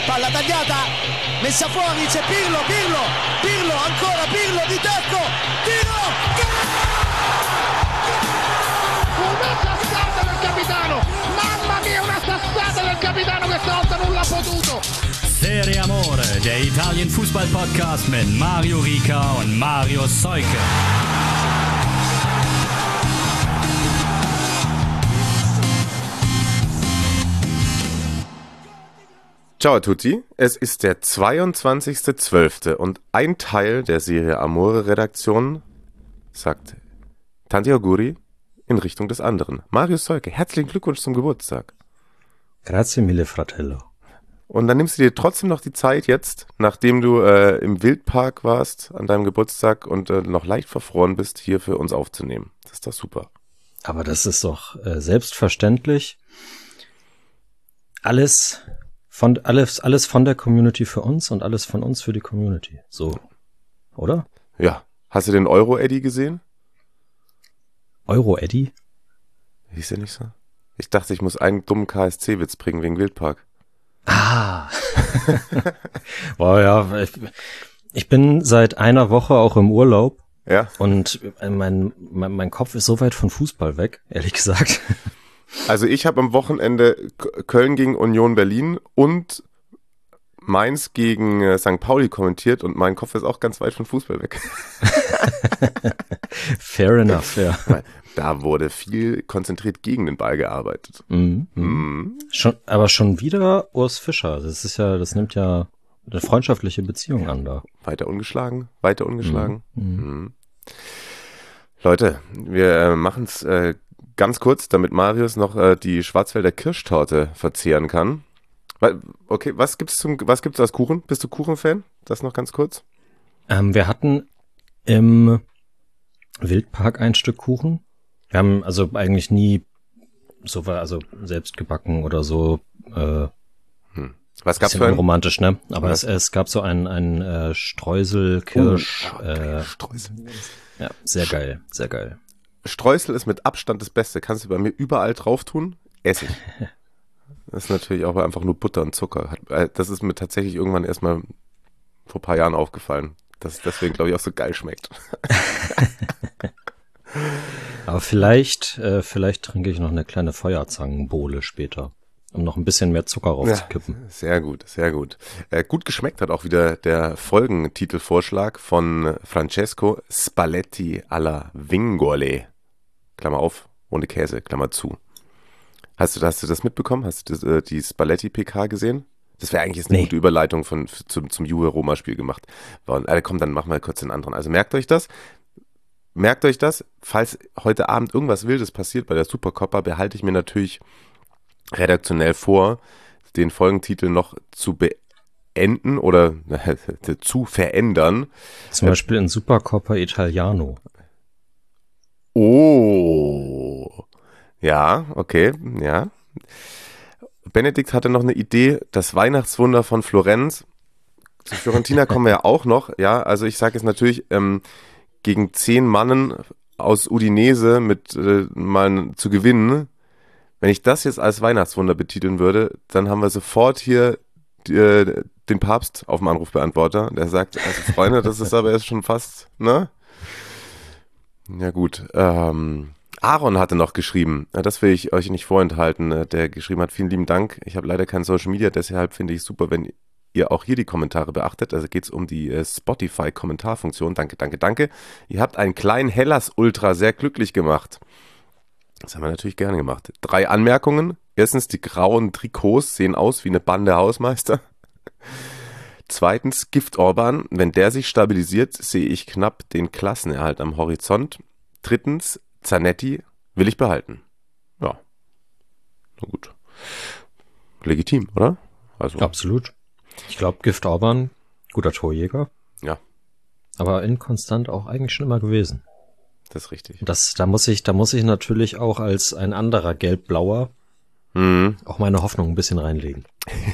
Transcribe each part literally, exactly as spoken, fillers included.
palla tagliata, messa fuori, c'è Pirlo, Pirlo, Pirlo, ancora Pirlo di tacco, tiro, una sassata del capitano, mamma mia, una sassata del capitano, questa volta non l'ha potuto. Serie Amore, der Italien-Fußball-Podcast mit Mario Rica und Mario Seuke. Ciao a tutti, es ist der zweiundzwanzigster zwölfter und ein Teil der Serie Amore Redaktion sagt Tanti Auguri in Richtung des anderen. Mario Seuke, herzlichen Glückwunsch zum Geburtstag. Grazie mille, fratello. Und dann nimmst du dir trotzdem noch die Zeit jetzt, nachdem du äh, im Wildpark warst an deinem Geburtstag und äh, noch leicht verfroren bist, hier für uns aufzunehmen. Das ist doch super. Aber das ist doch äh, selbstverständlich. Alles von alles alles von der Community für uns und alles von uns für die Community. So, oder? Ja. Hast du den Euro-Eddy gesehen? Euro-Eddy? Hieß der nicht so? Ich dachte, ich muss einen dummen K S C-Witz bringen wegen Wildpark. Ah. Boah, ja, ich, ich bin seit einer Woche auch im Urlaub. Ja. Und mein, mein, mein Kopf ist so weit von Fußball weg, ehrlich gesagt. Also ich habe am Wochenende Köln gegen Union Berlin und Mainz gegen Sankt Pauli kommentiert und mein Kopf ist auch ganz weit von Fußball weg. Fair enough, ja. Da wurde viel konzentriert gegen den Ball gearbeitet. Mhm. Mhm. Schon, aber schon wieder Urs Fischer. Das ist ja, das nimmt ja eine freundschaftliche Beziehung an da. Weiter ungeschlagen, weiter ungeschlagen. Mhm. Mhm. Leute, wir äh, machen es äh, ganz kurz, damit Marius noch äh, die Schwarzwälder Kirschtorte verzehren kann. Okay, was gibt's zum, was gibt's als Kuchen? Bist du Kuchenfan? Das noch ganz kurz. Ähm, wir hatten im Wildpark ein Stück Kuchen. Wir haben also eigentlich nie so, also selbst gebacken oder so. Äh, hm. Was gab's bisschen für ein? Romantisch, ne? Aber es, es gab so ein, ein äh, Streusel, Kirsch. Oh, äh, Streusel. Ja, sehr geil, sehr geil. Streusel ist mit Abstand das Beste. Kannst du bei mir überall drauf tun? Essig. Das ist natürlich auch einfach nur Butter und Zucker. Das ist mir tatsächlich irgendwann erstmal vor ein paar Jahren aufgefallen, dass es deswegen, glaube ich, auch so geil schmeckt. Aber vielleicht, äh, vielleicht trinke ich noch eine kleine Feuerzangenbowle später, um noch ein bisschen mehr Zucker raufzukippen. Ja, sehr gut, sehr gut. Äh, gut geschmeckt hat auch wieder der Folgentitelvorschlag von Francesco Spalletti alla Vingole. Klammer auf, ohne Käse, Klammer zu. Hast du, hast du das mitbekommen? Hast du das, äh, die Spalletti-P K gesehen? Das wäre eigentlich jetzt eine Nee. gute Überleitung von, zum, zum Juve-Roma-Spiel gemacht. Und, äh, komm, dann machen wir kurz den anderen. Also merkt euch das. Merkt euch das. Falls heute Abend irgendwas Wildes passiert bei der Supercoppa, behalte ich mir natürlich redaktionell vor, den Folgentitel noch zu beenden oder äh, zu verändern. Zum Beispiel in Supercoppa Italiano. Oh, ja, okay, ja. Benedikt hatte noch eine Idee, das Weihnachtswunder von Florenz. Zu Fiorentina kommen wir ja auch noch, ja. Also ich sage jetzt natürlich, ähm, gegen zehn Mannen aus Udinese mit äh, mal zu gewinnen. Wenn ich das jetzt als Weihnachtswunder betiteln würde, dann haben wir sofort hier äh, den Papst auf dem Anrufbeantworter. Der sagt, also Freunde, das ist aber jetzt schon fast, ne? Ja gut, ähm, Aaron hatte noch geschrieben, das will ich euch nicht vorenthalten, der geschrieben hat, vielen lieben Dank, ich habe leider kein Social Media, deshalb finde ich es super, wenn ihr auch hier die Kommentare beachtet, also geht es um die äh, Spotify-Kommentarfunktion, danke, danke, danke, ihr habt einen kleinen Hellas-Ultra sehr glücklich gemacht, das haben wir natürlich gerne gemacht, drei Anmerkungen, erstens, die grauen Trikots sehen aus wie eine Bande Hausmeister. Zweitens, Gift Orban, wenn der sich stabilisiert, sehe ich knapp den Klassenerhalt am Horizont. Drittens, Zanetti will ich behalten. Ja, na gut. Legitim, oder? Also Absolut. Ich glaube, Gift Orban, guter Torjäger. Ja. Aber inkonstant auch eigentlich schon immer gewesen. Das ist richtig. Das, da muss ich, da muss ich natürlich auch als ein anderer Gelb-Blauer Mhm. auch meine Hoffnung ein bisschen reinlegen.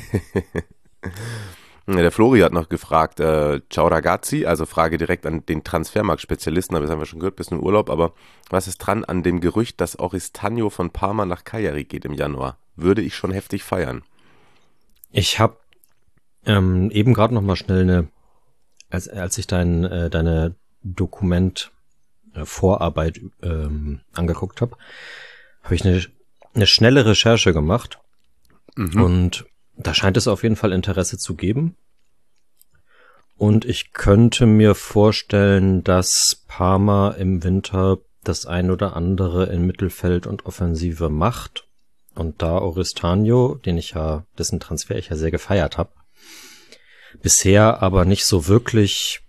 Der Flori hat noch gefragt, äh, ciao ragazzi, also Frage direkt an den Transfermarkt-Spezialisten, aber das haben wir schon gehört, bist im Urlaub, aber was ist dran an dem Gerücht, dass Oristagno von Parma nach Cagliari geht im Januar? Würde ich schon heftig feiern. Ich habe Ähm, eben gerade noch mal schnell eine, als, als ich dein, äh, deine Dokument äh, Vorarbeit ähm, angeguckt habe, habe ich eine, eine schnelle Recherche gemacht. Mhm. Und da scheint es auf jeden Fall Interesse zu geben. Und ich könnte mir vorstellen, dass Parma im Winter das ein oder andere in Mittelfeld und Offensive macht. Und da Oristano, den ich ja, dessen Transfer ich ja sehr gefeiert habe, bisher aber nicht so wirklich,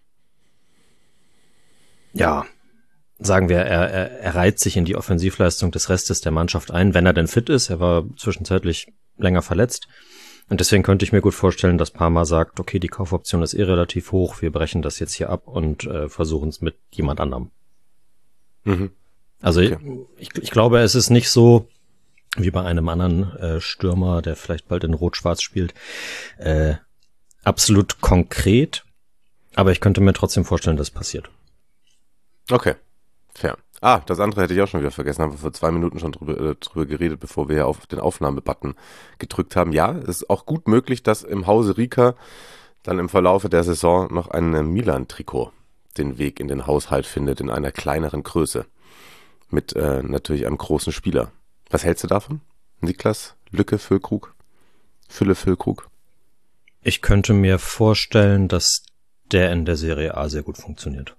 ja, sagen wir, er, er, er reiht sich in die Offensivleistung des Restes der Mannschaft ein, wenn er denn fit ist. Er war zwischenzeitlich länger verletzt. Und deswegen könnte ich mir gut vorstellen, dass Parma sagt, okay, die Kaufoption ist eh relativ hoch, wir brechen das jetzt hier ab und äh, versuchen es mit jemand anderem. Mhm. Also okay. ich, ich glaube, es ist nicht so wie bei einem anderen äh, Stürmer, der vielleicht bald in Rot-Schwarz spielt, äh, absolut konkret, aber ich könnte mir trotzdem vorstellen, dass es passiert. Okay, fair. Ah, das andere hätte ich auch schon wieder vergessen, haben wir vor zwei Minuten schon drüber, äh, drüber geredet, bevor wir auf den Aufnahmebutton gedrückt haben. Ja, es ist auch gut möglich, dass im Hause Rika dann im Verlaufe der Saison noch ein Milan-Trikot den Weg in den Haushalt findet, in einer kleineren Größe. Mit äh, natürlich einem großen Spieler. Was hältst du davon? Niklas Lücke Füllkrug? Fülle Füllkrug? Ich könnte mir vorstellen, dass der in der Serie A sehr gut funktioniert.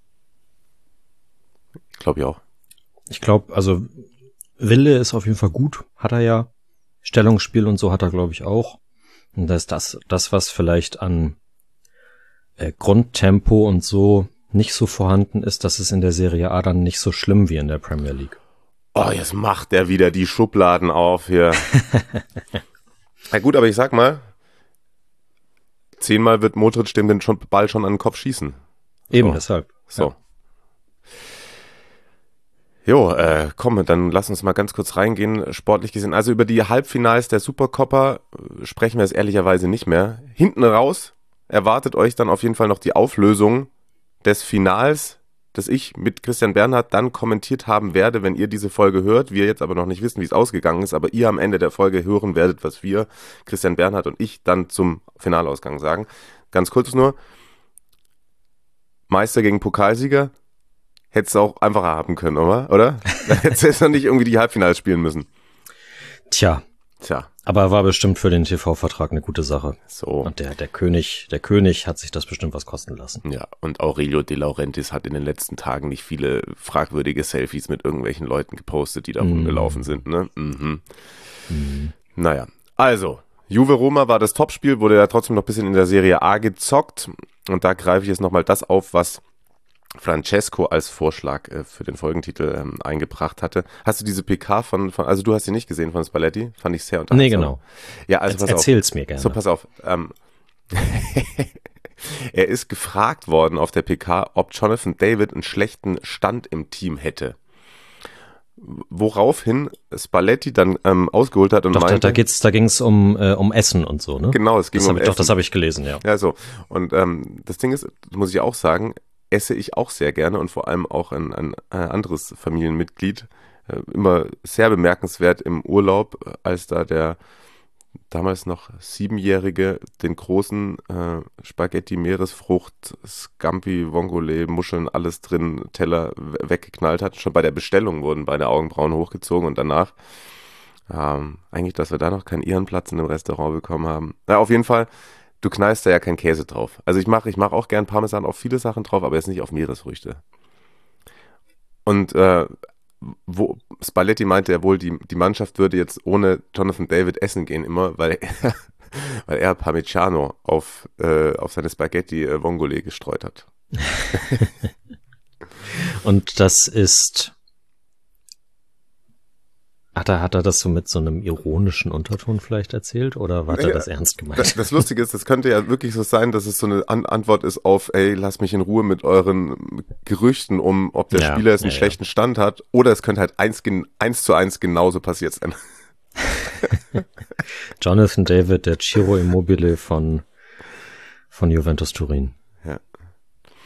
Glaube ich auch. Ich glaube, also Wille ist auf jeden Fall gut, hat er ja. Stellungsspiel und so hat er, glaube ich, auch. Und das ist das, das was vielleicht an äh, Grundtempo und so nicht so vorhanden ist, dass es in der Serie A dann nicht so schlimm wie in der Premier League. Oh, jetzt macht er wieder die Schubladen auf hier. Na gut, aber ich sag mal, zehnmal wird Modric dem den Ball schon an den Kopf schießen. Eben, so. deshalb. So. Ja. Jo, äh, komm, dann lass uns mal ganz kurz reingehen, sportlich gesehen. Also über die Halbfinals der Supercoppa sprechen wir jetzt ehrlicherweise nicht mehr. Hinten raus erwartet euch dann auf jeden Fall noch die Auflösung des Finals, das ich mit Christian Bernhard dann kommentiert haben werde, wenn ihr diese Folge hört. Wir jetzt aber noch nicht wissen, wie es ausgegangen ist, aber ihr am Ende der Folge hören werdet, was wir, Christian Bernhard und ich, dann zum Finalausgang sagen. Ganz kurz nur, Meister gegen Pokalsieger, hättest du auch einfacher haben können, oder? Oder? Da hättest du jetzt noch nicht irgendwie die Halbfinals spielen müssen. Tja. Tja. Aber war bestimmt für den T V-Vertrag eine gute Sache. So. Und der, der König, der König hat sich das bestimmt was kosten lassen. Ja, und Aurelio De Laurentiis hat in den letzten Tagen nicht viele fragwürdige Selfies mit irgendwelchen Leuten gepostet, die da mm. rumgelaufen sind, ne? Mhm. Mm. Naja. Also, Juve Roma war das Topspiel, wurde ja trotzdem noch ein bisschen in der Serie A gezockt. Und da greife ich jetzt nochmal das auf, was Francesco als Vorschlag äh, für den Folgentitel ähm, eingebracht hatte. Hast du diese P K von, von, also du hast sie nicht gesehen von Spalletti? Fand ich sehr unterhaltsam. Nee, genau. Ja, also pass Erzähl's auf. mir gerne. So, pass auf. Ähm, er ist gefragt worden auf der P K, ob Jonathan David einen schlechten Stand im Team hätte. Woraufhin Spalletti dann ähm, ausgeholt hat und doch, meinte... Da, da, geht's, da ging es um, äh, um Essen und so, ne? Genau, es ging das um ich, Essen. Doch, das habe ich gelesen, ja. Ja, so. Und ähm, das Ding ist, muss ich auch sagen, esse ich auch sehr gerne und vor allem auch ein, ein, ein anderes Familienmitglied. Äh, immer sehr bemerkenswert im Urlaub, als da der damals noch Siebenjährige den großen äh, Spaghetti, Meeresfrucht, Scampi, Vongole, Muscheln, alles drin, Teller weggeknallt hat. Schon bei der Bestellung wurden beide Augenbrauen hochgezogen und danach ähm, eigentlich, dass wir da noch keinen Ehrenplatz in dem Restaurant bekommen haben. Na, auf jeden Fall, du knallst da ja kein Käse drauf. Also ich mache ich mach auch gern Parmesan auf viele Sachen drauf, aber jetzt nicht auf Meeresfrüchte. Und äh, wo Spalletti meinte ja wohl, die, die Mannschaft würde jetzt ohne Jonathan David essen gehen immer, weil er, weil er Parmigiano auf, äh, auf seine Spaghetti äh, Vongole gestreut hat. Und das ist... Hat er, hat er das so mit so einem ironischen Unterton vielleicht erzählt oder war ja, er das ernst gemeint? Das, das Lustige ist, das könnte ja wirklich so sein, dass es so eine An- Antwort ist auf, ey, lass mich in Ruhe mit euren Gerüchten um, ob der ja, Spieler jetzt einen ja, schlechten Stand hat, oder es könnte halt eins, eins zu eins genauso passiert sein. Jonathan David, der Ciro Immobile von, von Juventus Turin. Ja.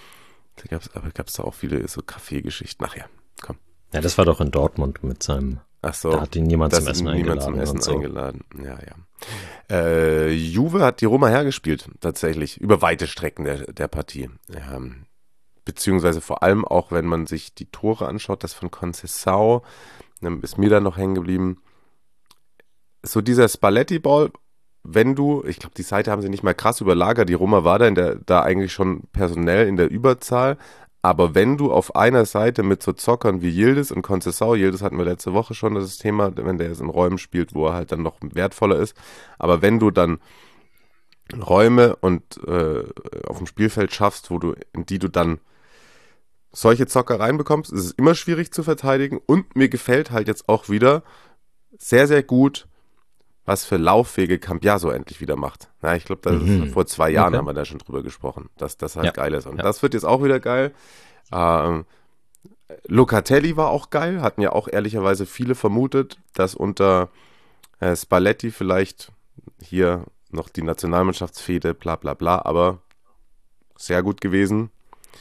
Da gab's, aber gab's da auch viele so Kaffeegeschichten. Ach ja, komm. Ja, das war doch in Dortmund mit seinem Ach so. Da hat ihn niemand das zum Essen niemand eingeladen. zum Essen und so. eingeladen. Ja, ja. Äh, Juve hat die Roma hergespielt, tatsächlich, über weite Strecken der, der Partie. Ja, beziehungsweise vor allem auch, wenn man sich die Tore anschaut, das von Conceição, dann ist mir da noch hängen geblieben. So dieser Spalletti-Ball, wenn du, ich glaube, die Seite haben sie nicht mal krass überlagert, die Roma war da, in der, da eigentlich schon personell in der Überzahl, aber wenn du auf einer Seite mit so Zockern wie Yildiz und Conceição, Yildiz hatten wir letzte Woche schon das Thema, wenn der jetzt in Räumen spielt, wo er halt dann noch wertvoller ist, aber wenn du dann Räume und äh, auf dem Spielfeld schaffst, wo du, in die du dann solche Zocker reinbekommst, ist es immer schwierig zu verteidigen und mir gefällt halt jetzt auch wieder sehr, sehr gut, was für lauffähige Cambiaso endlich wieder macht. Ja, ich glaube, mhm. vor zwei Jahren okay. haben wir da schon drüber gesprochen, dass das halt ja. geil ist. Und ja. das wird jetzt auch wieder geil. Ähm, Locatelli war auch geil, hatten ja auch ehrlicherweise viele vermutet, dass unter äh, Spalletti vielleicht hier noch die Nationalmannschaftsfehde, bla bla bla, aber sehr gut gewesen.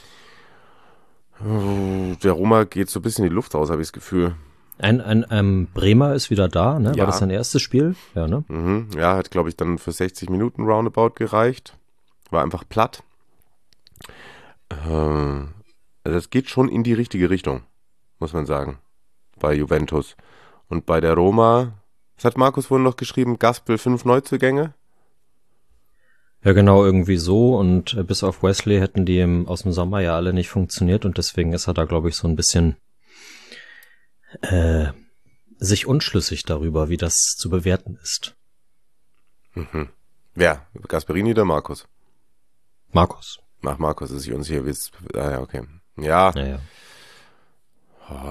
Der Roma geht so ein bisschen in die Luft raus, habe ich das Gefühl. Ein, ein ähm, Bremer ist wieder da, ne? Ja. War das sein erstes Spiel? Ja, ne? Mhm. Ja, hat, glaube ich, dann für sechzig Minuten Roundabout gereicht. War einfach platt. Ähm, also es geht schon in die richtige Richtung, muss man sagen, bei Juventus. Und bei der Roma, was hat Markus vorhin noch geschrieben? Gaspel fünf Neuzugänge? Ja, genau, irgendwie so. Und äh, bis auf Wesley hätten die im, aus dem Sommer ja alle nicht funktioniert. Und deswegen ist er da, glaube ich, so ein bisschen Äh, sich unschlüssig darüber, wie das zu bewerten ist. Mhm. Wer? Gasperini oder Markus? Markus. Ach, Markus ist sich unsicher. Wie es, ah ja, okay. Ja. ja, ja. Oh.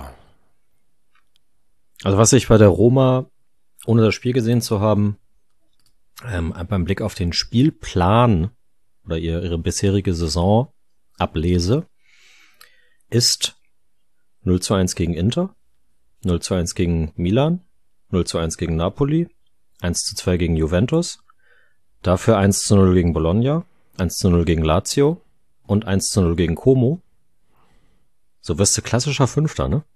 Also was ich bei der Roma, ohne das Spiel gesehen zu haben, ähm, beim Blick auf den Spielplan oder ihre, ihre bisherige Saison ablese, ist null zu eins gegen Inter, null zu eins gegen Milan, null zu eins gegen Napoli, eins zu zwei gegen Juventus, dafür eins zu null gegen Bologna, eins zu null gegen Lazio und eins zu null gegen Como. So wirst du klassischer Fünfter, ne?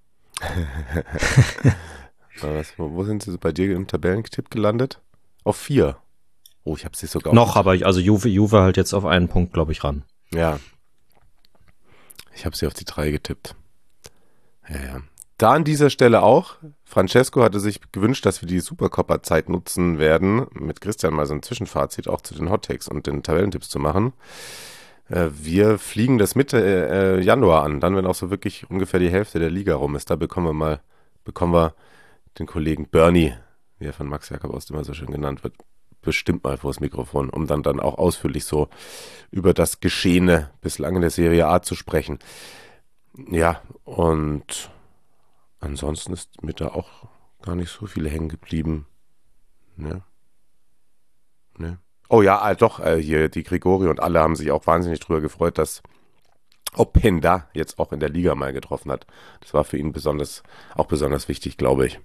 Was, wo sind sie bei dir im Tabellentipp gelandet? Auf vier. Oh, ich habe sie sogar... Noch, aber ich, also Juve, Juve halt jetzt auf einen Punkt, glaube ich, ran. Ja. Ich habe sie auf die drei getippt. Ja, ja. Da an dieser Stelle auch, Francesco hatte sich gewünscht, dass wir die Supercoppa-Zeit nutzen werden, mit Christian mal so ein Zwischenfazit auch zu den Hottakes und den Tabellentipps zu machen. Äh, wir fliegen das Mitte äh, Januar an, dann wenn auch so wirklich ungefähr die Hälfte der Liga rum ist. Da bekommen wir mal, bekommen wir den Kollegen Bernie, wie er von Max Jakob Ost immer so schön genannt wird, bestimmt mal vors Mikrofon, um dann, dann auch ausführlich so über das Geschehene bislang in der Serie A zu sprechen. Ja, und ansonsten ist mir da auch gar nicht so viel hängen geblieben. Ne? Ne? Oh ja, äh, doch, äh, hier die Grigori und alle haben sich auch wahnsinnig drüber gefreut, dass Openda jetzt auch in der Liga mal getroffen hat. Das war für ihn besonders, auch besonders wichtig, glaube ich.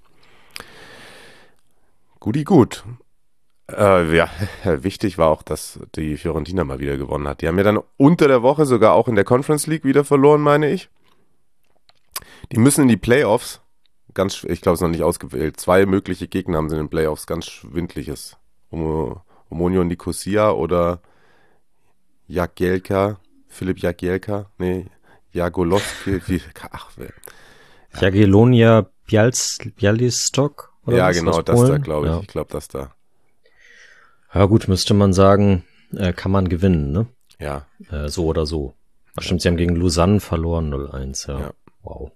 Guti gut. Äh, ja, wichtig war auch, dass die Fiorentina mal wieder gewonnen hat. Die haben ja dann unter der Woche sogar auch in der Conference League wieder verloren, meine ich. Die müssen in die Playoffs, ganz, ich glaube es ist noch nicht ausgewählt, zwei mögliche Gegner haben sie in den Playoffs, ganz schwindliches. Omonia Nicosia oder Jagielka, Philipp Jagielka, nee, Jagolowski, wie, ach, wer. Ja. Jagiellonia Białystok? Oder ja, was, genau, das Polen? Da, glaube ich. Ja. Ich glaube, das da. Ja gut, müsste man sagen, äh, kann man gewinnen, ne? Ja. Äh, so oder so. Ach, stimmt, sie haben gegen Lausanne verloren, null eins, ja. ja. Wow.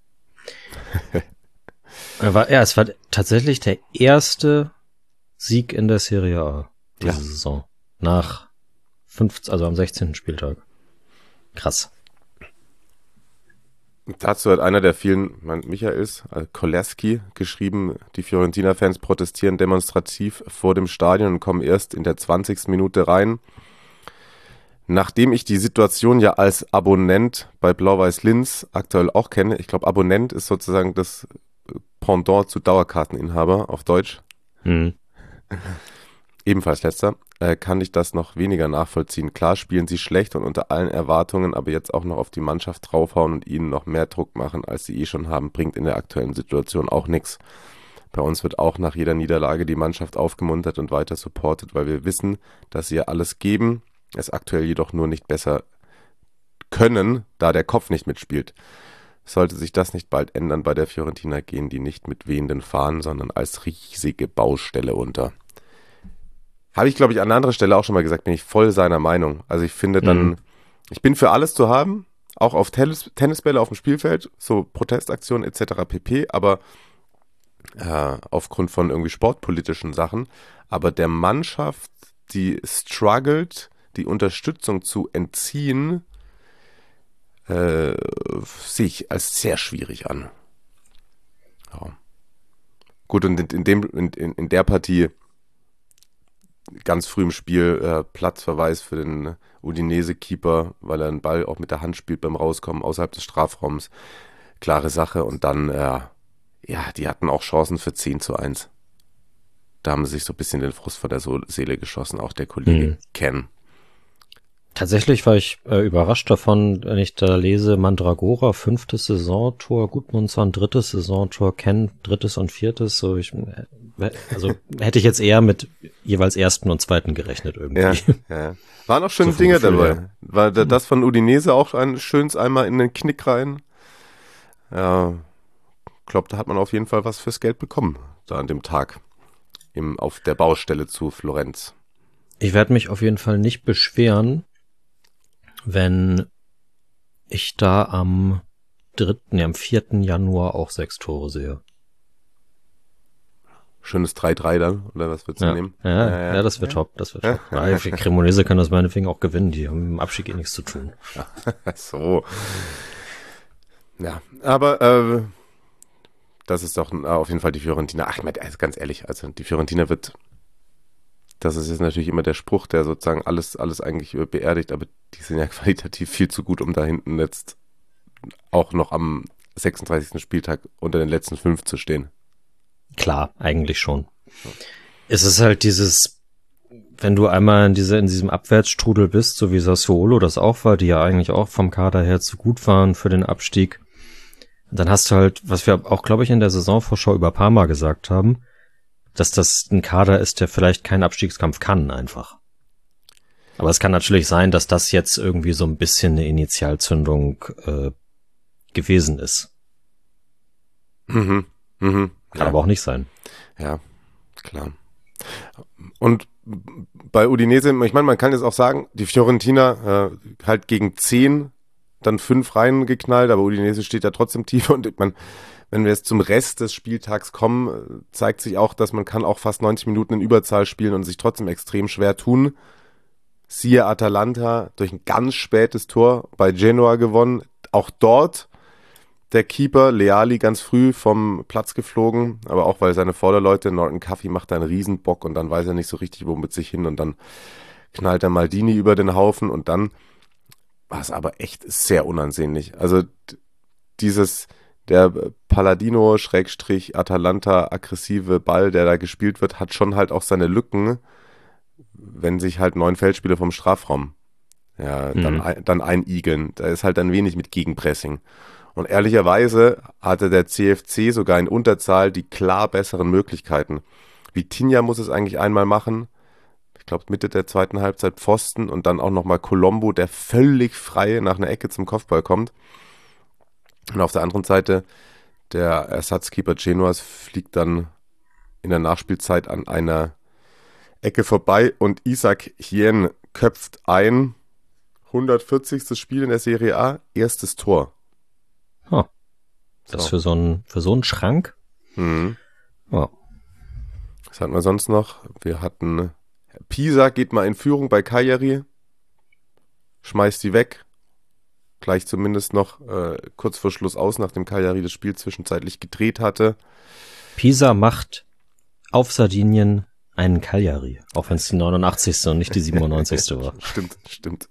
war, ja, es war tatsächlich der erste Sieg in der Serie A diese ja. Saison. Nach fünfzehn, also am sechzehnten Spieltag. Krass. Dazu hat einer der vielen, mein Michaels, äh, Koleski, geschrieben, die Fiorentina-Fans protestieren demonstrativ vor dem Stadion und kommen erst in der zwanzigsten Minute rein. Nachdem ich die Situation ja als Abonnent bei Blau-Weiß Linz aktuell auch kenne, ich glaube, Abonnent ist sozusagen das Pendant zu Dauerkarteninhaber auf Deutsch. Mhm. Ebenfalls letzter, äh, kann ich das noch weniger nachvollziehen. Klar spielen sie schlecht und unter allen Erwartungen, aber jetzt auch noch auf die Mannschaft draufhauen und ihnen noch mehr Druck machen, als sie eh schon haben, bringt in der aktuellen Situation auch nichts. Bei uns wird auch nach jeder Niederlage die Mannschaft aufgemuntert und weiter supportet, weil wir wissen, dass sie alles geben, es aktuell jedoch nur nicht besser können, da der Kopf nicht mitspielt. Sollte sich das nicht bald ändern bei der Fiorentina, gehen die nicht mit wehenden Fahnen, sondern als riesige Baustelle unter. Habe ich, glaube ich, an einer anderen Stelle auch schon mal gesagt, bin ich voll seiner Meinung. Also ich finde dann, mhm. ich bin für alles zu haben, auch auf Tennis, Tennisbälle auf dem Spielfeld, so Protestaktionen et cetera pp., aber äh, aufgrund von irgendwie sportpolitischen Sachen, aber der Mannschaft, die struggelt, die Unterstützung zu entziehen, äh, sehe ich als sehr schwierig an. Ja. Gut, und in, in, dem, in, in der Partie ganz früh im Spiel äh, Platzverweis für den Udinese-Keeper, weil er einen Ball auch mit der Hand spielt beim Rauskommen außerhalb des Strafraums. Klare Sache. Und dann, äh, ja, die hatten auch Chancen für zehn zu eins. Da haben sie sich so ein bisschen den Frust vor der so- Seele geschossen, auch der Kollege mhm. Ken. Tatsächlich war ich äh, überrascht davon, wenn ich da lese, Mandragora, fünftes Saisontor, Gudmundsson, drittes Saisontor, Ken, drittes und viertes. So ich, also hätte ich jetzt eher mit jeweils ersten und zweiten gerechnet irgendwie. Ja, ja. Waren auch schöne so Dinge Gefühl, dabei. Ja. War das von Udinese auch ein schönes einmal in den Knick rein? Ja, ich glaube, da hat man auf jeden Fall was fürs Geld bekommen, da an dem Tag im, auf der Baustelle zu Florenz. Ich werde mich auf jeden Fall nicht beschweren, wenn ich da am dritten, nee, am vierten Januar auch sechs Tore sehe. Schönes drei drei dann, oder was würdest du ja. nehmen? Ja, ja, ja, ja, das wird ja. top, das wird top. Ja, Cremonese kann das meinetwegen auch gewinnen, die haben mit dem Abstieg eh nichts zu tun. So. Ja, aber äh, das ist doch auf jeden Fall die Fiorentina. Ach, ich meine, also ganz ehrlich, also die Fiorentina wird, das ist jetzt natürlich immer der Spruch, der sozusagen alles, alles eigentlich beerdigt, aber die sind ja qualitativ viel zu gut, um da hinten jetzt auch noch am sechsunddreißigsten Spieltag unter den letzten fünf zu stehen. Klar, eigentlich schon. Ja. Es ist halt dieses, wenn du einmal in, diese, in diesem Abwärtsstrudel bist, so wie Sassuolo das auch war, die ja eigentlich auch vom Kader her zu gut waren für den Abstieg, dann hast du halt, was wir auch, glaube ich, in der Saisonvorschau über Parma gesagt haben, dass das ein Kader ist, der vielleicht keinen Abstiegskampf kann, einfach. Aber es kann natürlich sein, dass das jetzt irgendwie so ein bisschen eine Initialzündung äh, gewesen ist. Mhm, mhm. Kann ja. aber auch nicht sein. Ja, klar. Und bei Udinese, ich meine, man kann jetzt auch sagen, die Fiorentina äh, halt gegen zehn, dann fünf reingeknallt, aber Udinese steht ja trotzdem tief und man, wenn wir jetzt zum Rest des Spieltags kommen, zeigt sich auch, dass man kann auch fast neunzig Minuten in Überzahl spielen und sich trotzdem extrem schwer tun. Siehe Atalanta, durch ein ganz spätes Tor bei Genoa gewonnen. Auch dort der Keeper Leali ganz früh vom Platz geflogen, aber auch weil seine Vorderleute, Norton Cuffy macht da einen Riesenbock und dann weiß er nicht so richtig, wo mit sich hin und dann knallt er Maldini über den Haufen und dann war es aber echt sehr unansehnlich. Also dieses, der Palladino-Atalanta aggressive Ball, der da gespielt wird, hat schon halt auch seine Lücken, wenn sich halt neun Feldspieler vom Strafraum ja, mhm. dann, ein, dann einigeln. Da ist halt dann wenig mit Gegenpressing. Und ehrlicherweise hatte der C F C sogar in Unterzahl die klar besseren Möglichkeiten. Vitinha muss es eigentlich einmal machen. Ich glaube Mitte der zweiten Halbzeit Pfosten und dann auch nochmal Colombo, der völlig frei nach einer Ecke zum Kopfball kommt. Und auf der anderen Seite der Ersatzkeeper Genoas fliegt dann in der Nachspielzeit an einer Ecke vorbei und Isaac Hien köpft ein. hundertvierzigstes Spiel in der Serie A, erstes Tor. Oh. Das so. für so einen für so einen Schrank? Mhm. Oh. Was hatten wir sonst noch? Wir hatten Pisa geht mal in Führung bei Cagliari, schmeißt die weg, gleich zumindest noch äh, kurz vor Schluss aus, nachdem Cagliari das Spiel zwischenzeitlich gedreht hatte. Pisa macht auf Sardinien einen Cagliari, auch wenn es die neunundachtzigste und nicht die siebenundneunzigste war. Stimmt, stimmt.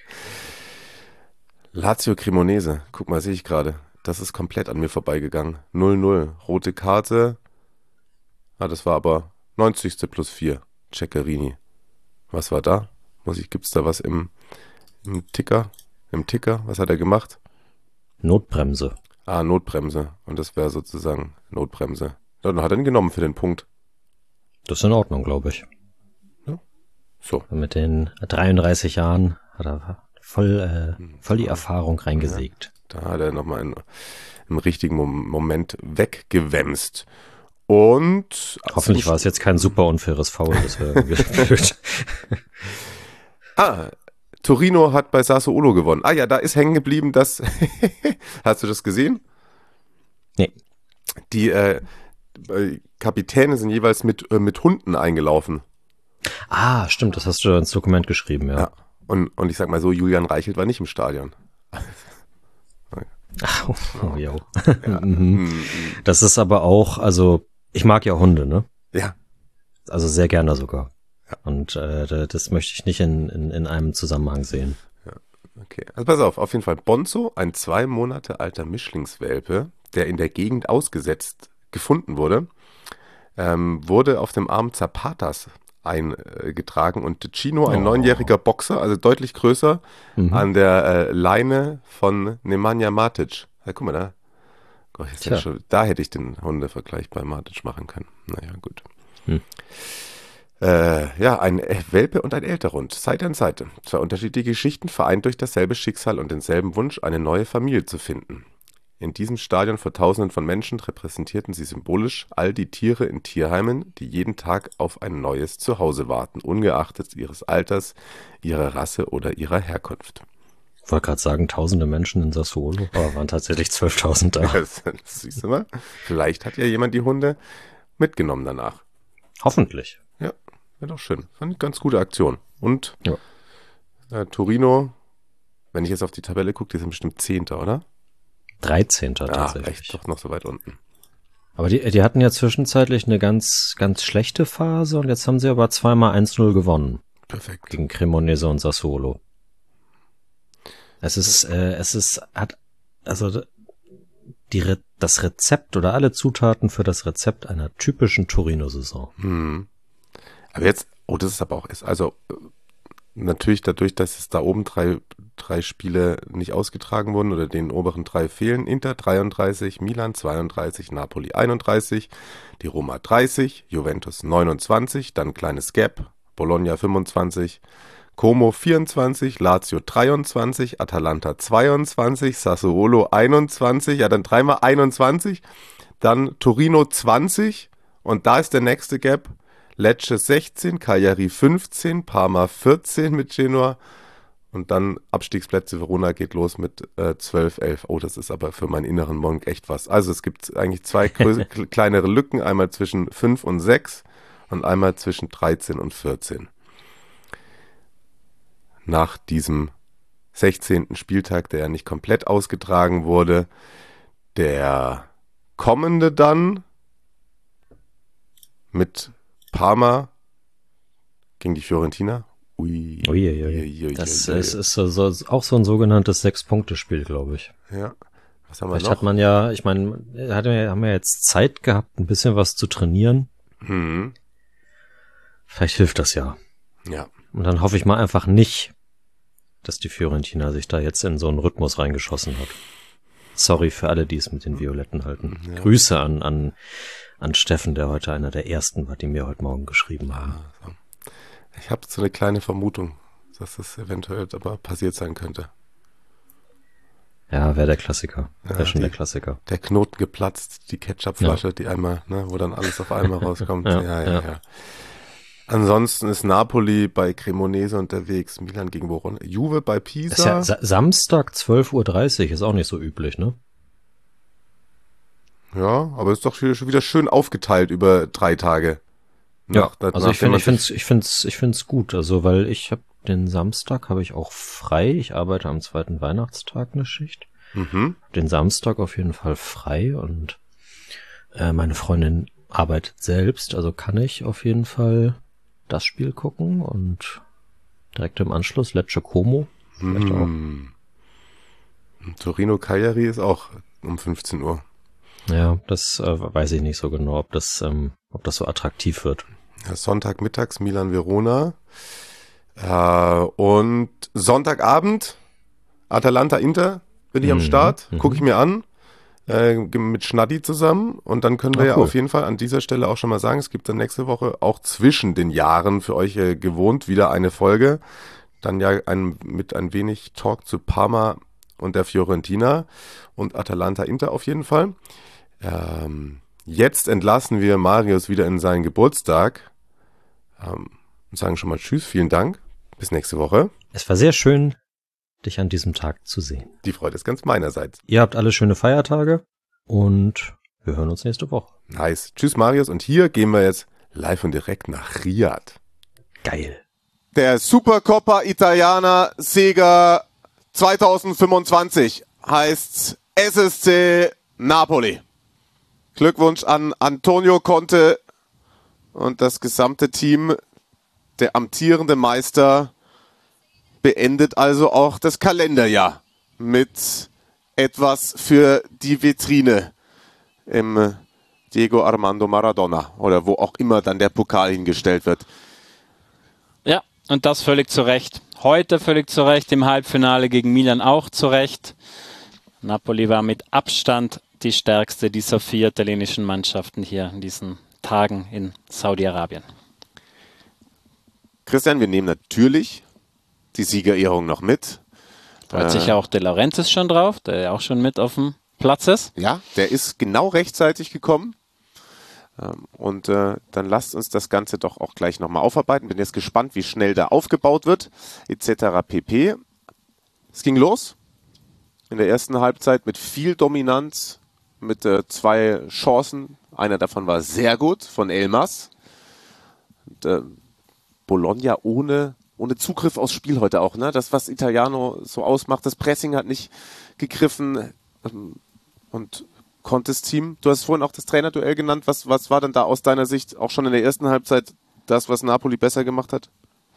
Lazio Cremonese, guck mal, sehe ich gerade. Das ist komplett an mir vorbeigegangen. null null, rote Karte. Ah, das war aber neunzigste plus vier. Ceccherini. Was war da? Muss ich, gibt's da was im, im Ticker? Im Ticker? Was hat er gemacht? Notbremse. Ah, Notbremse. Und das wäre sozusagen Notbremse. Dann hat er ihn genommen für den Punkt. Das ist in Ordnung, glaube ich. Ja. So. Mit den dreiunddreißig Jahren hat er voll, äh, voll die Erfahrung reingesägt. Ja, da hat er nochmal einen, im richtigen Moment weggewämst. Und hoffentlich war es jetzt kein super unfaires Foul, das wäre blöd. Ah, Torino hat bei Sassuolo gewonnen. Ah ja, da ist hängen geblieben, dass hast du das gesehen? Nee. Die äh, Kapitäne sind jeweils mit, äh, mit Hunden eingelaufen. Ah, stimmt, das hast du ins Dokument geschrieben, ja. ja. Und, und ich sag mal so, Julian Reichelt war nicht im Stadion. Ach, oh, jo. Ja. mhm. Das ist aber auch, also ich mag ja Hunde, ne? Ja. Also sehr gerne sogar. Ja. Und äh, das möchte ich nicht in, in, in einem Zusammenhang sehen. Ja, okay. Also pass auf, auf jeden Fall. Bonzo, ein zwei Monate alter Mischlingswelpe, der in der Gegend ausgesetzt gefunden wurde, ähm, wurde auf dem Arm Zapatas eingetragen und Chino, ein Oh. neunjähriger Boxer, also deutlich größer, Mhm. an der äh, Leine von Nemanja Matic. Ja, guck mal da. Gott, jetzt Tja. schon, da hätte ich den Hundevergleich bei Matic machen können. Naja, gut. Hm. Äh, ja, ein Welpe und ein Älterhund, Seite an Seite. Zwei unterschiedliche Geschichten, vereint durch dasselbe Schicksal und denselben Wunsch, eine neue Familie zu finden. In diesem Stadion vor Tausenden von Menschen repräsentierten sie symbolisch all die Tiere in Tierheimen, die jeden Tag auf ein neues Zuhause warten, ungeachtet ihres Alters, ihrer Rasse oder ihrer Herkunft. Ich wollte gerade sagen, tausende Menschen in Sassuolo, aber waren tatsächlich zwölftausend da. Das, das siehst du mal. Vielleicht hat ja jemand die Hunde mitgenommen danach. Hoffentlich. Ja, wäre doch schön. Fand ich eine ganz gute Aktion. Und Ja. äh, Torino, wenn ich jetzt auf die Tabelle gucke, die sind bestimmt Zehnter, oder? dreizehnter Ja, tatsächlich. echt doch noch so weit unten. Aber die, die hatten ja zwischenzeitlich eine ganz, ganz schlechte Phase und jetzt haben sie aber zweimal eins null gewonnen Perfekt. gegen Cremonese und Sassuolo. Es ist, äh, es ist, hat, also die Re- das Rezept oder alle Zutaten für das Rezept einer typischen Torino-Saison. Hm. Aber jetzt, oh, das ist aber auch, ist also äh, natürlich dadurch, dass es da oben drei, drei Spiele nicht ausgetragen wurden oder den oberen drei fehlen, Inter dreiunddreißig, Milan zweiunddreißig, Napoli einunddreißig, die Roma dreißig, Juventus neunundzwanzig, dann kleines Gap, Bologna fünfundzwanzig, Como vierundzwanzig, Lazio dreiundzwanzig, Atalanta zweiundzwanzig, Sassuolo einundzwanzig, ja dann dreimal einundzwanzig, dann Torino zwanzig und da ist der nächste Gap, Lecce sechzehn, Cagliari fünfzehn, Parma vierzehn mit Genoa und dann Abstiegsplätze, Verona geht los mit äh, zwölf, elf. Oh, das ist aber für meinen inneren Monk echt was. Also es gibt eigentlich zwei größere, kleinere Lücken, einmal zwischen fünf und sechs und einmal zwischen dreizehn und vierzehn. Nach diesem sechzehnten Spieltag, der ja nicht komplett ausgetragen wurde, der kommende dann mit Parma gegen die Fiorentina. Ui, Ui, ui, ui. ui, ui, Das ui, ui. ist, ist so, so, auch so ein sogenanntes Sechs-Punkte-Spiel, glaube ich. Ja. Was haben wir Vielleicht noch? hat man ja, ich meine, hat ja- haben wir jetzt Zeit gehabt, ein bisschen was zu trainieren. Hm. Vielleicht hilft das ja. Ja. Und dann hoffe ich mal einfach nicht, dass die Fiorentina sich da jetzt in so einen Rhythmus reingeschossen hat. Sorry für alle, die es mit den Violetten halten. Ja. Grüße an, an, an Steffen, der heute einer der ersten war, die mir heute Morgen geschrieben haben. Also, ich habe so eine kleine Vermutung, dass das eventuell aber passiert sein könnte. Ja, wäre der Klassiker. Ja, Wäre schon die- der Klassiker. Der Knoten geplatzt, die Ketchupflasche, die einmal, ne, wo dann alles auf einmal rauskommt. Ja, ja, ja, ja. ja. Ansonsten ist Napoli bei Cremonese unterwegs, Milan gegen Verona, Juve bei Das ist Pisa. ja Sa- Samstag zwölf Uhr dreißig, ist auch nicht so üblich, ne? Ja, aber ist doch schon schon wieder schön aufgeteilt über drei Tage. Nach- nach- also ich nachdem finde, man ich finde, sich- ich finde, ich finde es gut, also weil ich habe den Samstag habe ich auch frei. Ich arbeite am zweiten Weihnachtstag eine Schicht. Mhm. Den Samstag auf jeden Fall frei und äh, meine Freundin arbeitet selbst, also kann ich auf jeden Fall das Spiel gucken und direkt im Anschluss Lecce Como vielleicht auch. Mhm. Torino Cagliari ist auch um fünfzehn Uhr. Ja, das äh, weiß ich nicht so genau, ob das, ähm, ob das so attraktiv wird. Ja, Sonntagmittags Milan Verona. Äh, und Sonntagabend Atalanta Inter bin ich am Mhm, Start, mhm. gucke ich mir an. äh, mit Schnaddi zusammen. Und dann können wir Ah, ja cool. auf jeden Fall an dieser Stelle auch schon mal sagen, es gibt dann nächste Woche auch zwischen den Jahren für euch äh, gewohnt wieder eine Folge. Dann ja ein, mit ein wenig Talk zu Parma und der Fiorentina und Atalanta Inter auf jeden Fall. Ähm, jetzt entlassen wir Marius wieder in seinen Geburtstag ähm, und sagen schon mal Tschüss, vielen Dank, bis nächste Woche. Es war sehr schön, dich an diesem Tag zu sehen. Die Freude ist ganz meinerseits. Ihr habt alle schöne Feiertage und wir hören uns nächste Woche. Nice. Tschüss Marius und hier gehen wir jetzt live und direkt nach Riyadh. Geil. Der Supercoppa Italiana Sieger zwanzig fünfundzwanzig heißt S S C Napoli. Glückwunsch an Antonio Conte und das gesamte Team. Der amtierende Meister beendet also auch das Kalenderjahr mit etwas für die Vitrine im Diego Armando Maradona oder wo auch immer dann der Pokal hingestellt wird. Ja, und das völlig zu Recht. Heute völlig zu Recht, im Halbfinale gegen Milan auch zu Recht. Napoli war mit Abstand die stärkste dieser vier italienischen Mannschaften hier in diesen Tagen in Saudi-Arabien. Christian, wir nehmen natürlich die Siegerehrung noch mit. Freut Äh, sich ja auch De Laurentiis schon drauf, der ja auch schon mit auf dem Platz ist. Ja, der ist genau rechtzeitig gekommen. Ähm, Und äh, dann lasst uns das Ganze doch auch gleich nochmal aufarbeiten. Bin jetzt gespannt, wie schnell da aufgebaut wird, et cetera pp. Es ging los in der ersten Halbzeit mit viel Dominanz, mit äh, zwei Chancen. Einer davon war sehr gut von Elmas. Und, äh, Bologna ohne, ohne Zugriff aufs Spiel heute auch. Ne? Das, was Italiano so ausmacht, das Pressing hat nicht gegriffen. Ähm, und Contes Team, du hast vorhin auch das Trainerduell genannt. Was, was war denn da aus deiner Sicht auch schon in der ersten Halbzeit das, was Napoli besser gemacht hat?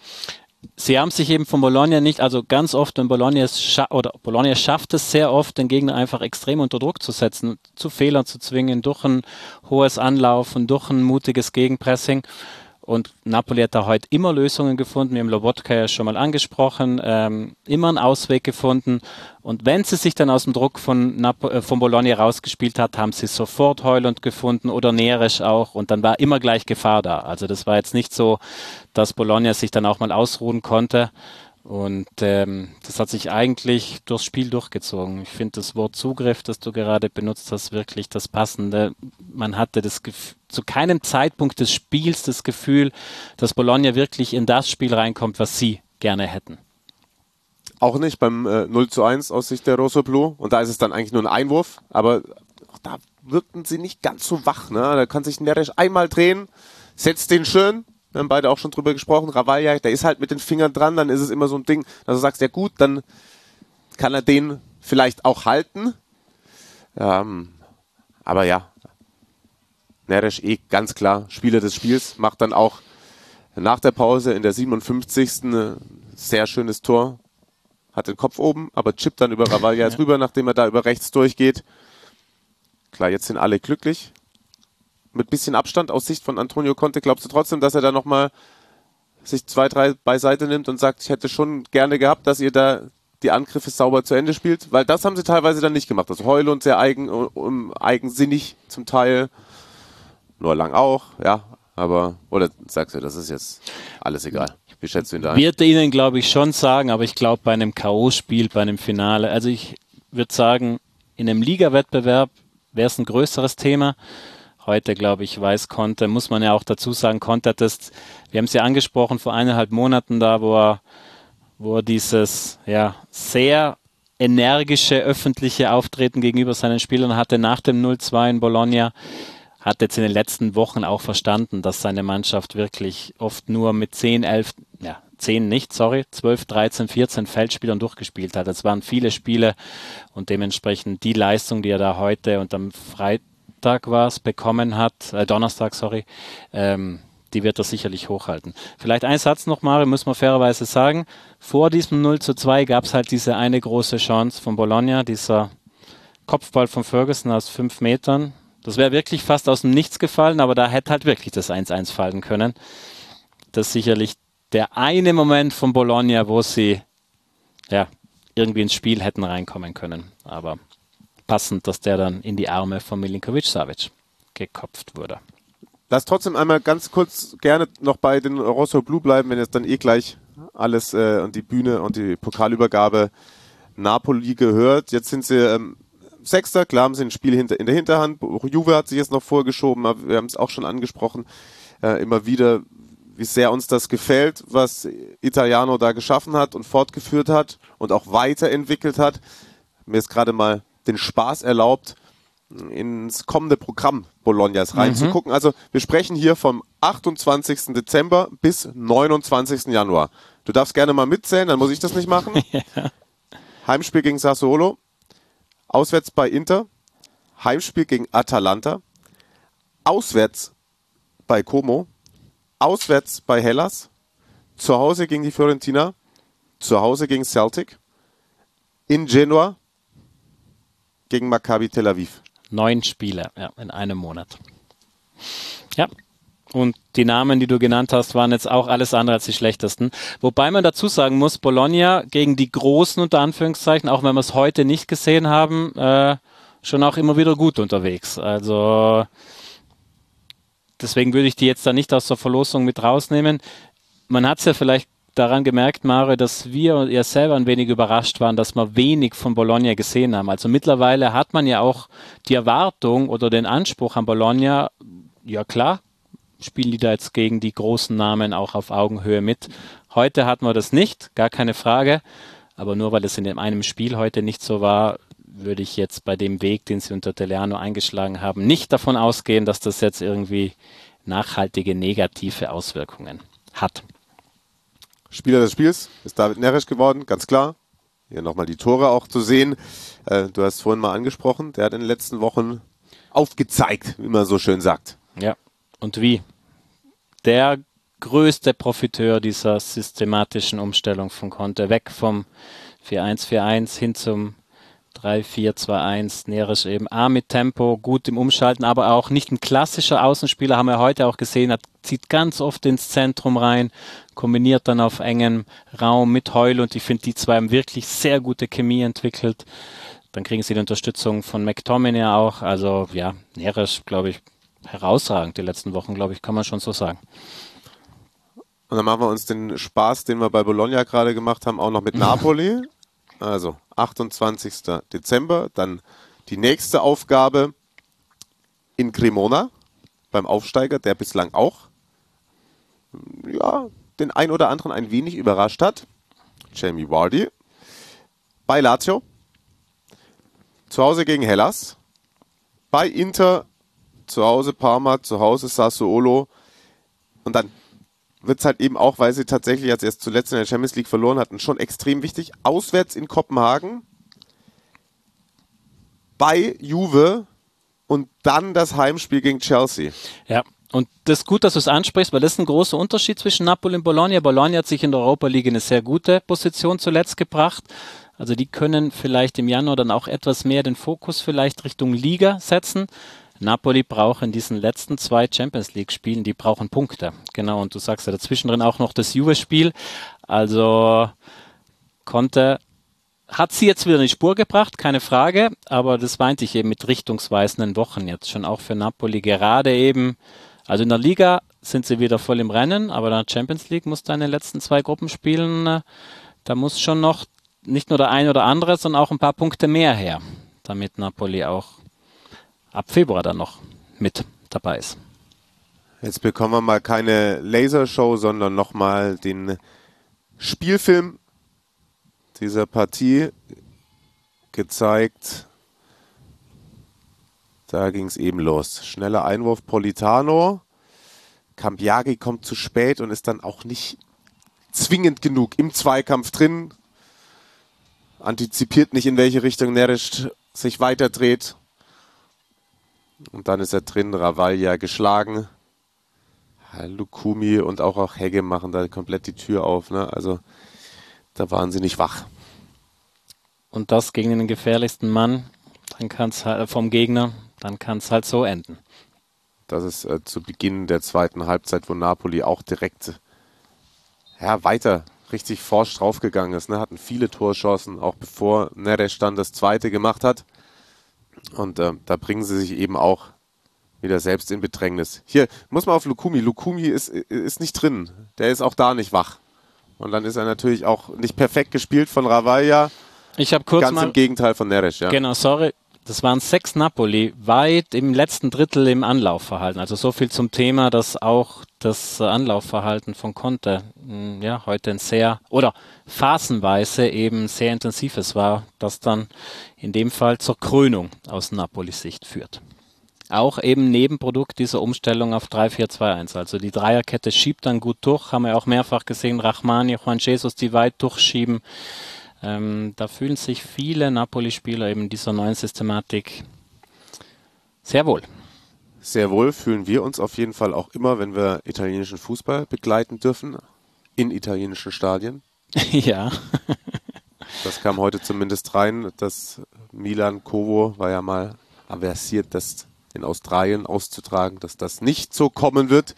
Sie haben sich eben von Bologna nicht, also ganz oft, wenn Bologna es scha- oder Bologna schafft es sehr oft, den Gegner einfach extrem unter Druck zu setzen, zu Fehlern zu zwingen, durch ein hohes Anlaufen, durch ein mutiges Gegenpressing. Und Napoli hat da heute immer Lösungen gefunden. Wir haben Lobotka ja schon mal angesprochen, ähm, immer einen Ausweg gefunden. Und wenn sie sich dann aus dem Druck von, Napo- äh, von Bologna rausgespielt hat, haben sie sofort Heuland gefunden oder Neres auch. Und dann war immer gleich Gefahr da. Also das war jetzt nicht so, dass Bologna sich dann auch mal ausruhen konnte. Und ähm, das hat sich eigentlich durchs Spiel durchgezogen. Ich finde das Wort Zugriff, das du gerade benutzt hast, wirklich das Passende. Man hatte das Gef- zu keinem Zeitpunkt des Spiels das Gefühl, dass Bologna wirklich in das Spiel reinkommt, was sie gerne hätten. Auch nicht beim äh, null zu eins aus Sicht der Rossoblu. Und da ist es dann eigentlich nur ein Einwurf. Aber auch da wirkten sie nicht ganz so wach. Ne? Da kann sich Neres einmal drehen, setzt den schön. Wir haben beide auch schon drüber gesprochen. Ravaglia, der ist halt mit den Fingern dran. Dann ist es immer so ein Ding, dass du sagst, ja gut, dann kann er den vielleicht auch halten. Ähm, aber ja, Neres eh ganz klar Spieler des Spiels. Macht dann auch nach der Pause in der siebenundfünfzigsten ein sehr schönes Tor. Hat den Kopf oben, aber chippt dann über Ravaglia Ja. drüber, nachdem er da über rechts durchgeht. Klar, jetzt sind alle glücklich. Mit bisschen Abstand aus Sicht von Antonio Conte, glaubst du trotzdem, dass er da nochmal sich zwei, drei beiseite nimmt und sagt, ich hätte schon gerne gehabt, dass ihr da die Angriffe sauber zu Ende spielt? Weil das haben sie teilweise dann nicht gemacht. Also Heuland sehr eigen, um, eigensinnig zum Teil. Nur lang auch, ja. Aber, oder sagst du, das ist jetzt alles egal. Wie schätzt du ihn da ein? Wird Ihnen, glaube ich, schon sagen, aber ich glaube, bei einem K O-Spiel, bei einem Finale, also ich würde sagen, in einem Liga-Wettbewerb wäre es ein größeres Thema. Heute, glaube ich, weiß Conte, muss man ja auch dazu sagen, Conte hat das, wir haben es ja angesprochen, vor eineinhalb Monaten da, wo er, wo er dieses ja, sehr energische öffentliche Auftreten gegenüber seinen Spielern hatte nach dem null zwei in Bologna, hat jetzt in den letzten Wochen auch verstanden, dass seine Mannschaft wirklich oft nur mit zehn, elf, ja, zehn nicht, sorry, zwölf, dreizehn, vierzehn Feldspielern durchgespielt hat. Es waren viele Spiele und dementsprechend die Leistung, die er da heute und am Freitag war es, bekommen hat, äh, Donnerstag, sorry, ähm, die wird er sicherlich hochhalten. Vielleicht ein Satz noch, Mario, muss man fairerweise sagen, vor diesem null zu zwei gab es halt diese eine große Chance von Bologna, dieser Kopfball von Ferguson aus fünf Metern. Das wäre wirklich fast aus dem Nichts gefallen, aber da hätte halt wirklich das eins eins fallen können. Das ist sicherlich der eine Moment von Bologna, wo sie ja irgendwie ins Spiel hätten reinkommen können, aber passend, dass der dann in die Arme von Milinkovic-Savic gekopft wurde. Lass trotzdem einmal ganz kurz gerne noch bei den Rosso Blu bleiben, wenn jetzt dann eh gleich alles äh, und die Bühne und die Pokalübergabe Napoli gehört. Jetzt sind sie ähm, Sechster, klar haben sie ein Spiel hinter, in der Hinterhand. Juve hat sich jetzt noch vorgeschoben, aber wir haben es auch schon angesprochen, äh, immer wieder, wie sehr uns das gefällt, was Italiano da geschaffen hat und fortgeführt hat und auch weiterentwickelt hat. Mir ist gerade mal den Spaß erlaubt, ins kommende Programm Bolognas reinzugucken. Mhm. Also wir sprechen hier vom achtundzwanzigsten Dezember bis neunundzwanzigsten Januar. Du darfst gerne mal mitzählen, dann muss ich das nicht machen. Ja. Heimspiel gegen Sassuolo, auswärts bei Inter, Heimspiel gegen Atalanta, auswärts bei Como, auswärts bei Hellas, zu Hause gegen die Fiorentina, zu Hause gegen Celtic, in Genua gegen Maccabi Tel Aviv. Neun Spiele, ja, in einem Monat. Ja, und die Namen, die du genannt hast, waren jetzt auch alles andere als die schlechtesten. Wobei man dazu sagen muss, Bologna gegen die Großen, unter Anführungszeichen, auch wenn wir es heute nicht gesehen haben, äh, schon auch immer wieder gut unterwegs. Also deswegen würde ich die jetzt da nicht aus der Verlosung mit rausnehmen. Man hat es ja vielleicht daran gemerkt, Mario, dass wir und ihr selber ein wenig überrascht waren, dass wir wenig von Bologna gesehen haben. Also mittlerweile hat man ja auch die Erwartung oder den Anspruch an Bologna, ja klar, spielen die da jetzt gegen die großen Namen auch auf Augenhöhe mit. Heute hatten wir das nicht, gar keine Frage. Aber nur weil es in einem Spiel heute nicht so war, würde ich jetzt bei dem Weg, den sie unter Italiano eingeschlagen haben, nicht davon ausgehen, dass das jetzt irgendwie nachhaltige negative Auswirkungen hat. Spieler des Spiels ist David Neres geworden, ganz klar. Hier nochmal die Tore auch zu sehen. Äh, du hast vorhin mal angesprochen, der hat in den letzten Wochen aufgezeigt, wie man so schön sagt. Ja, und wie? Der größte Profiteur dieser systematischen Umstellung von Conte, weg vom vier eins vier eins hin zum drei vier zwei eins, Neres eben A mit Tempo, gut im Umschalten, aber auch nicht ein klassischer Außenspieler, haben wir heute auch gesehen, hat, zieht ganz oft ins Zentrum rein, kombiniert dann auf engem Raum mit Heul und ich finde, die zwei haben wirklich sehr gute Chemie entwickelt. Dann kriegen sie die Unterstützung von McTominay auch, also ja, Neres, glaube ich, herausragend die letzten Wochen, glaube ich, kann man schon so sagen. Und dann machen wir uns den Spaß, den wir bei Bologna gerade gemacht haben, auch noch mit Napoli. Also achtundzwanzigsten Dezember, dann die nächste Aufgabe in Cremona beim Aufsteiger, der bislang auch ja, den ein oder anderen ein wenig überrascht hat. Jamie Vardy. Bei Lazio. Zu Hause gegen Hellas. Bei Inter. Zu Hause Parma. Zu Hause Sassuolo. Und dann wird es halt eben auch, weil sie tatsächlich als erst zuletzt in der Champions League verloren hatten, schon extrem wichtig. Auswärts in Kopenhagen, bei Juve und dann das Heimspiel gegen Chelsea. Ja, und das ist gut, dass du es ansprichst, weil das ist ein großer Unterschied zwischen Napoli und Bologna. Bologna hat sich in der Europa League in eine sehr gute Position zuletzt gebracht. Also die können vielleicht im Januar dann auch etwas mehr den Fokus vielleicht Richtung Liga setzen. Napoli braucht in diesen letzten zwei Champions-League-Spielen, die brauchen Punkte. Genau, und du sagst ja dazwischen drin auch noch das Juve-Spiel. Also Conte hat sie jetzt wieder in die Spur gebracht, keine Frage, aber das meinte ich eben mit richtungsweisenden Wochen jetzt schon auch für Napoli. Gerade eben, also in der Liga sind sie wieder voll im Rennen, aber in der Champions League musst du in den letzten zwei Gruppen spielen. Da muss schon noch nicht nur der ein oder andere, sondern auch ein paar Punkte mehr her, damit Napoli auch ab Februar dann noch mit dabei ist. Jetzt bekommen wir mal keine Lasershow, sondern nochmal den Spielfilm dieser Partie gezeigt. Da ging es eben los. Schneller Einwurf Politano. Cambiaghi kommt zu spät und ist dann auch nicht zwingend genug im Zweikampf drin. Antizipiert nicht, in welche Richtung Neres sich weiterdreht. Und dann ist er drin, Ravaglia geschlagen. Lukumi und auch, auch Hegge machen da komplett die Tür auf. Ne? Also da waren sie nicht wach. Und das gegen den gefährlichsten Mann, dann kann's halt vom Gegner, dann kann es halt so enden. Das ist äh, zu Beginn der zweiten Halbzeit, wo Napoli auch direkt ja, weiter richtig forsch draufgegangen ist. Ne? Hatten viele Torchancen, auch bevor Neres dann das zweite gemacht hat. Und äh, da bringen sie sich eben auch wieder selbst in Bedrängnis. Hier, muss man auf Lukumi. Lukumi ist, ist nicht drin. Der ist auch da nicht wach. Und dann ist er natürlich auch nicht perfekt gespielt von Ravaglia. Ich habe kurz Ganz mal, im Gegenteil von Neres, ja. Genau, sorry. Das waren sechs Napoli, weit im letzten Drittel im Anlaufverhalten. Also so viel zum Thema, dass auch das Anlaufverhalten von Conte mh, ja, heute ein sehr, oder phasenweise eben sehr intensives war, das dann in dem Fall zur Krönung aus Napolis Sicht führt. Auch eben Nebenprodukt dieser Umstellung auf drei vier zwei eins. Also die Dreierkette schiebt dann gut durch, haben wir auch mehrfach gesehen, Rachmani, Juan Jesus, die weit durchschieben. Ähm, da fühlen sich viele Napoli-Spieler eben dieser neuen Systematik sehr wohl. Sehr wohl fühlen wir uns auf jeden Fall auch immer, wenn wir italienischen Fußball begleiten dürfen, in italienischen Stadien. Ja. Das kam heute zumindest rein. Das Milan Como war ja mal aversiert, das in Australien auszutragen, dass das nicht so kommen wird.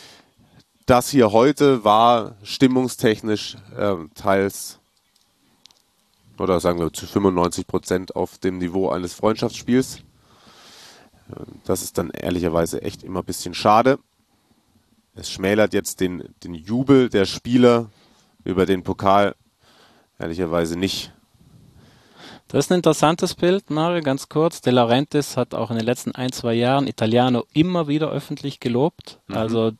Das hier heute war stimmungstechnisch äh, teils, oder sagen wir zu fünfundneunzig Prozent auf dem Niveau eines Freundschaftsspiels. Das ist dann ehrlicherweise echt immer ein bisschen schade. Es schmälert jetzt den, den Jubel der Spieler über den Pokal ehrlicherweise nicht. Das ist ein interessantes Bild, Mario, ganz kurz. De Laurentiis hat auch in den letzten ein, zwei Jahren Italiano immer wieder öffentlich gelobt. Mhm. Also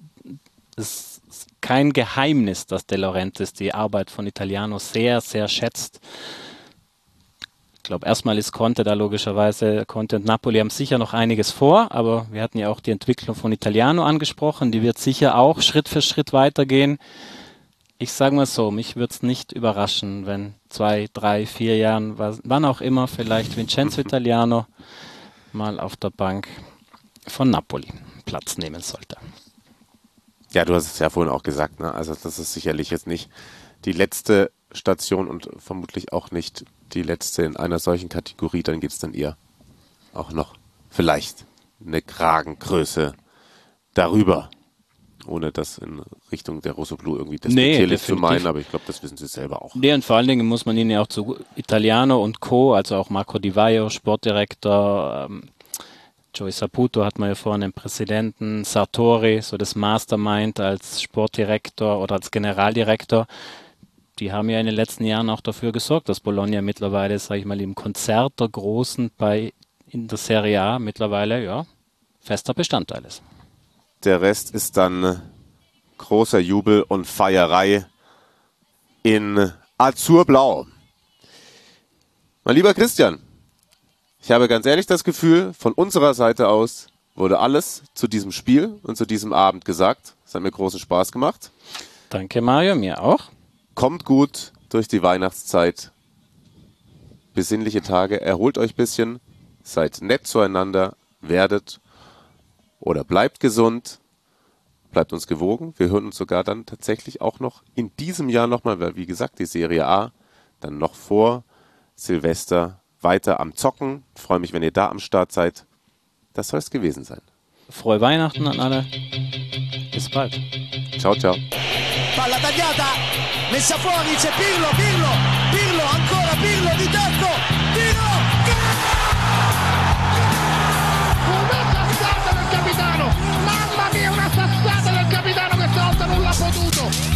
es ist kein Geheimnis, dass De Laurentiis die Arbeit von Italiano sehr, sehr schätzt. Ich glaube, erstmal ist Conte da logischerweise, Conte und Napoli haben sicher noch einiges vor, aber wir hatten ja auch die Entwicklung von Italiano angesprochen, die wird sicher auch Schritt für Schritt weitergehen. Ich sage mal so, mich würde es nicht überraschen, wenn zwei, drei, vier Jahren, wann auch immer, vielleicht Vincenzo Italiano mal auf der Bank von Napoli Platz nehmen sollte. Ja, du hast es ja vorhin auch gesagt, ne? Also das ist sicherlich jetzt nicht die letzte Station und vermutlich auch nicht die letzte in einer solchen Kategorie. Dann gibt es dann eher auch noch vielleicht eine Kragengröße darüber, ohne das in Richtung der Rosso Blu irgendwie despektierlich nee, zu meinen, aber ich glaube, das wissen sie selber auch. Nee, und vor allen Dingen muss man ihnen ja auch zu Italiano und Co., also auch Marco Di Vaio, Sportdirektor, ähm, Joey Saputo hat man ja vorhin den Präsidenten, Sartori, so das Mastermind als Sportdirektor oder als Generaldirektor, die haben ja in den letzten Jahren auch dafür gesorgt, dass Bologna mittlerweile, sage ich mal, im Konzert der Großen bei in der Serie A mittlerweile ja fester Bestandteil ist. Der Rest ist dann großer Jubel und Feierei in Azurblau. Mein lieber Christian, ich habe ganz ehrlich das Gefühl, von unserer Seite aus wurde alles zu diesem Spiel und zu diesem Abend gesagt. Es hat mir großen Spaß gemacht. Danke, Mario, mir auch. Kommt gut durch die Weihnachtszeit. Besinnliche Tage, erholt euch ein bisschen, seid nett zueinander, werdet oder bleibt gesund, bleibt uns gewogen. Wir hören uns sogar dann tatsächlich auch noch in diesem Jahr nochmal, weil wie gesagt, die Serie A dann noch vor Silvester weiter am Zocken. Ich freue mich, wenn ihr da am Start seid. Das soll es gewesen sein. Frohe Weihnachten an alle. Bis bald. Ciao, ciao. Palla tagliata, messa fuori, c'è Pirlo, Pirlo, Pirlo, ancora Pirlo di tacco, tiro! Una sassata del capitano, mamma mia, una sassata del capitano che stavolta non l'ha potuto.